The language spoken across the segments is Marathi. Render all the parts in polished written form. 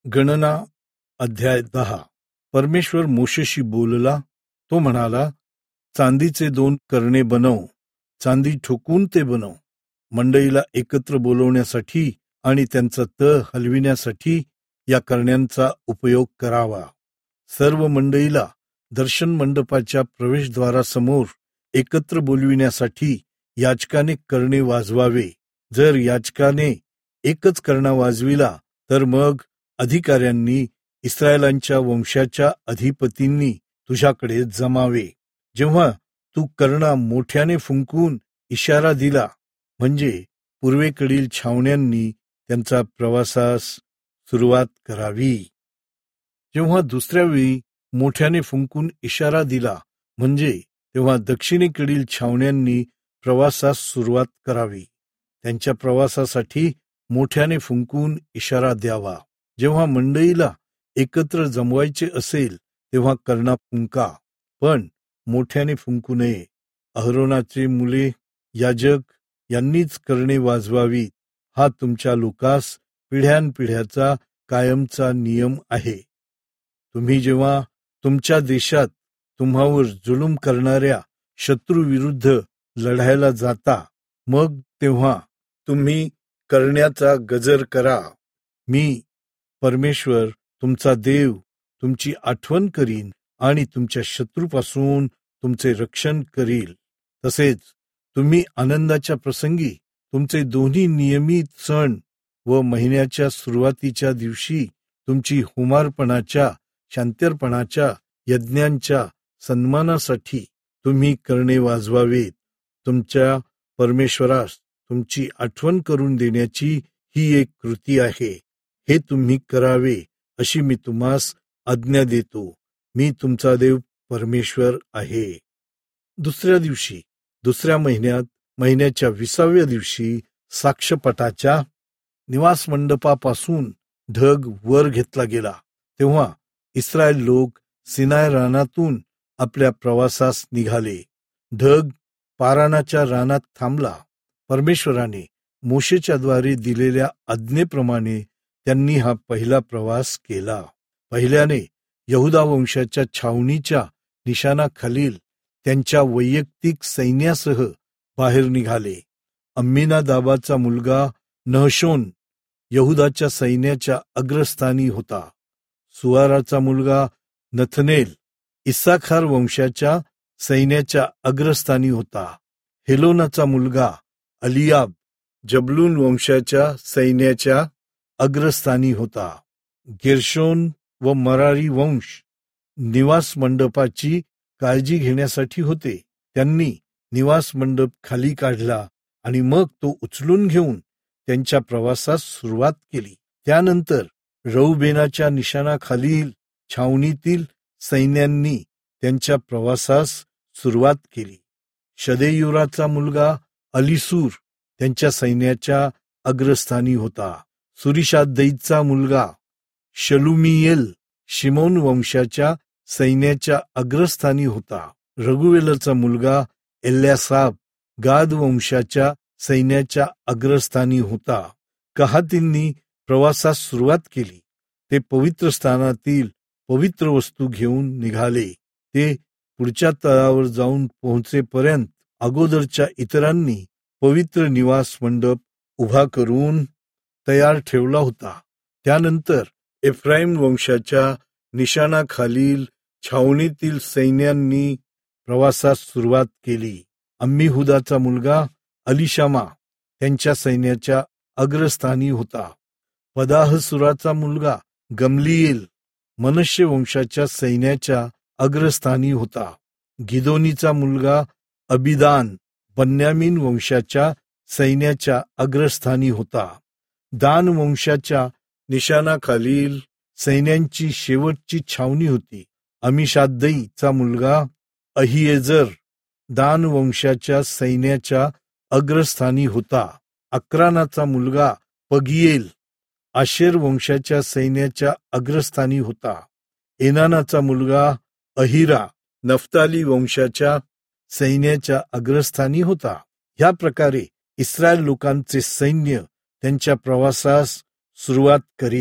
गणना अध्याय 10. परमेश्वर मोशेशी बोलला. तो म्हणाला, चांदीचे 2 करणे बनव, चांदी ठोकून ते बनव. मंडळीला एकत्र बोलवण्यासाठी आणि त्यांचा तळ हलविण्यासाठी या करण्यांचा उपयोग करावा. सर्व मंडळीला दर्शन मंडपाच्या प्रवेशद्वारासमोर एकत्र बोलविण्यासाठी याजकाने करणे वाजवावे. जर याजकाने एकच करणा वाजविला तर मग अधिकाऱ्यांनी इस्रायलांच्या वंशाच्या अधिपतींनी तुझ्याकडे जमावे. जेव्हा तू करणा मोठ्याने फुंकून इशारा दिला म्हणजे पूर्वेकडील छावण्यांनी त्यांचा प्रवासास सुरुवात करावी. जेव्हा दुसऱ्या वेळी मोठ्याने फुंकून इशारा दिला म्हणजे तेव्हा दक्षिणेकडील छावण्यांनी प्रवासास सुरुवात करावी. त्यांच्या प्रवासासाठी मोठ्याने फुंकून इशारा द्यावा. जेव्हा मंडळीला एकत्र जमवायचे असेल तेव्हा करणा फुंका, पण मोठ्याने फुंकू नये. अहरोनाचे मुले याजक यांनीच करणे वाजवावी. हा तुमच्या लोकास पिढ्यानपिढ्याचा कायमचा नियम आहे. तुम्ही जेव्हा तुमच्या देशात तुम्हावर जुलूम करणाऱ्या शत्रूविरुद्ध लढायला जाता, मग तेव्हा तुम्ही करण्याचा गजर करा. मी परमेश्वर तुमचा देव तुमची आठवण करीन आणि तुमच्या शत्रूपासून तुमचे रक्षण करील. तसेच तुम्ही आनंदाच्या प्रसंगी तुमचे दोन्ही नियमित सण व महिन्याच्या सुरुवातीच्या दिवशी तुमची हुमारपणाच्या शांत्यर्पणाच्या यज्ञांच्या सन्मानासाठी तुम्ही करणे वाजवावेत. तुमच्या परमेश्वरास तुमची आठवण करून देण्याची ही एक कृती आहे. हे तुम्ही करावे अशी मी तुम्हास आज्ञा देतो. मी तुमचा देव परमेश्वर आहे. दुसऱ्या दिवशी दुसऱ्या महिन्याच्या 20व्या दिवशी साक्षपटाच्या निवास मंडपापासून ढग वर घेतला गेला. तेव्हा इस्रायल लोक सिनाय रानातून आपल्या प्रवासास निघाले. ढग पारानाच्या रानात थांबला. परमेश्वराने मोशेच्या द्वारे दिलेल्या आज्ञेप्रमाणे त्यांनी हा पहिला प्रवास केला. पहिल्याने यहुदा वंशाच्या छावणीच्या निशाणाखालील त्यांच्या वैयक्तिक सैन्यासह बाहेर निघाले. अम्मीनादाबाचा मुलगा नहशोन यहुदाच्या सैन्याच्या अग्रस्थानी होता. सुआराचा मुलगा नथनेल इस्साखार वंशाच्या सैन्याच्या अग्रस्थानी होता. हेलोनाचा मुलगा अलियाब जबलून वंशाच्या सैन्याच्या अग्रस्थानी होता. गेर्शोन व मरारी वंश निवास मंडपाची काळजी घेण्यासाठी होते. त्यांनी निवास मंडप खाली काढला आणि मग तो उचलून घेऊन त्यांच्या प्रवासास सुरुवात केली. त्यानंतर रौबेनाच्या निशाणाखालील छावणीतील सैन्यांनी त्यांच्या प्रवासास सुरुवात केली. शदेयुराचा मुलगा अलिसूर त्यांच्या सैन्याच्या अग्रस्थानी होता. सुरिशादैचा मुलगा शलुमियेल शिमोन वंशाच्या सैन्याच्या अग्रस्थानी होता. रघुवेलचा मुलगा एल्यासाब गाद वंशाच्या सैन्याच्या अग्रस्थानी होता. कहातींनी प्रवासास सुरुवात केली. ते पवित्र स्थानातील पवित्र वस्तू घेऊन निघाले. ते पुढच्या तळावर जाऊन पोहोचेपर्यंत अगोदरच्या इतरांनी पवित्र निवास मंडप उभा करून तयार ठेवला होता. त्यानंतर एफ्राईम वंशाच्या निशाणाखालील छावणीतील सैन्यांनी प्रवासास सुरुवात केली. अम्मीहुदाचा मुलगा अलिशामा त्यांच्या सैन्याच्या अग्रस्थानी होता. पदाहसुराचा मुलगा गमलिएल मनश्शे वंशाच्या सैन्याच्या अग्रस्थानी होता. गिदोनीचा मुलगा अबिदान बन्यामीन वंशाच्या सैन्याच्या अग्रस्थानी होता. दान वंशाच्या निशाणाखालील सैन्यांची शेवटची छावणी होती. अमिशाद्दैचा मुलगा अहिएजर दान वंशाच्या सैन्याच्या अग्रस्थानी होता. अक्रानाचा मुलगा पगिएल आशेर वंशाच्या सैन्याच्या अग्रस्थानी होता. एनानाचा मुलगा अहिरा नफ्ताली वंशाच्या सैन्याच्या अग्रस्थानी होता. ह्या प्रकारे इस्रायल लोकांचे सैन्य त्यांच्या प्रवासास सुरुवात करीत.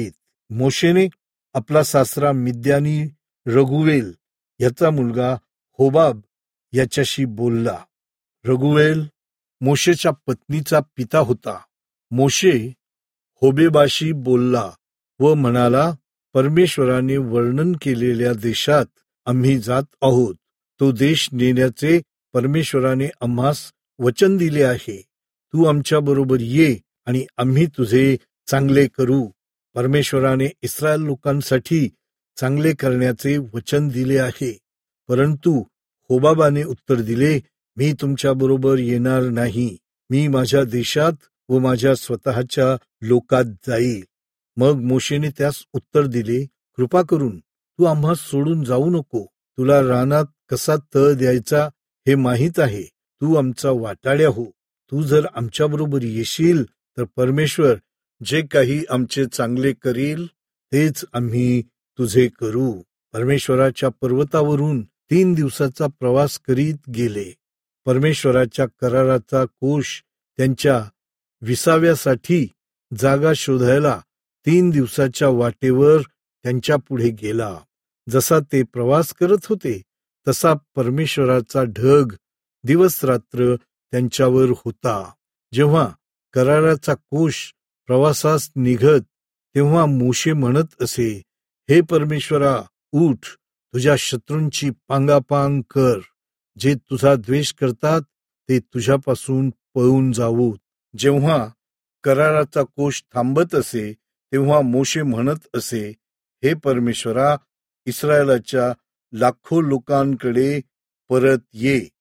मोशेने आपला सासरा मिद्यानी रघुवेल याचा मुलगा होबाब याच्याशी बोलला. रघुवेल मोशेच्या पत्नीचा पिता होता. मोशे होबेबाशी बोलला व म्हणाला, परमेश्वराने वर्णन केलेल्या देशात आम्ही जात आहोत. तो देश नेण्याचे परमेश्वराने आम्हास वचन दिले आहे. तू आमच्या बरोबर ये आणि आम्ही तुझे चांगले करू. परमेश्वराने इस्रायल लोकांसाठी चांगले करण्याचे वचन दिले आहे. परंतु होबाबाने उत्तर दिले, मी तुमच्या बरोबर येणार नाही. मी माझ्या देशात व माझ्या स्वतःच्या लोकात जाईल. मग मोशेने त्यास उत्तर दिले, कृपा करून तू आम्हा सोडून जाऊ नको. तुला रानात कसा तळ द्यायचा हे माहीत आहे. तू आमचा वाटाड्या हो. तू जर आमच्याबरोबर येशील तर परमेश्वर जे काही आमचे चांगले करील तेच आम्ही तुझे करू. परमेश्वराच्या पर्वतावरून 3 दिवसाचा प्रवास करीत गेले. परमेश्वराच्या कराराचा कोश त्यांच्या विसाव्यासाठी जागा शोधायला 3 दिवसाच्या वाटेवर त्यांच्या पुढे गेला. जसा ते प्रवास करत होते तसा परमेश्वराचा ढग दिवस रात्र त्यांच्यावर होता. जेव्हा कराराचा कोश प्रवासास निघत तेव्हा मोशे म्हणत असे, हे परमेश्वरा, उठ, तुझ्या शत्रूंची पांगापांग कर. जे तुझा द्वेष करतात ते तुझ्यापासून पळून जावोत. जेव्हा कराराचा कोश थांबत असे तेव्हा मोशे म्हणत असे, हे परमेश्वरा, इस्रायलाच्या लाखो लोकांकडे परत ये.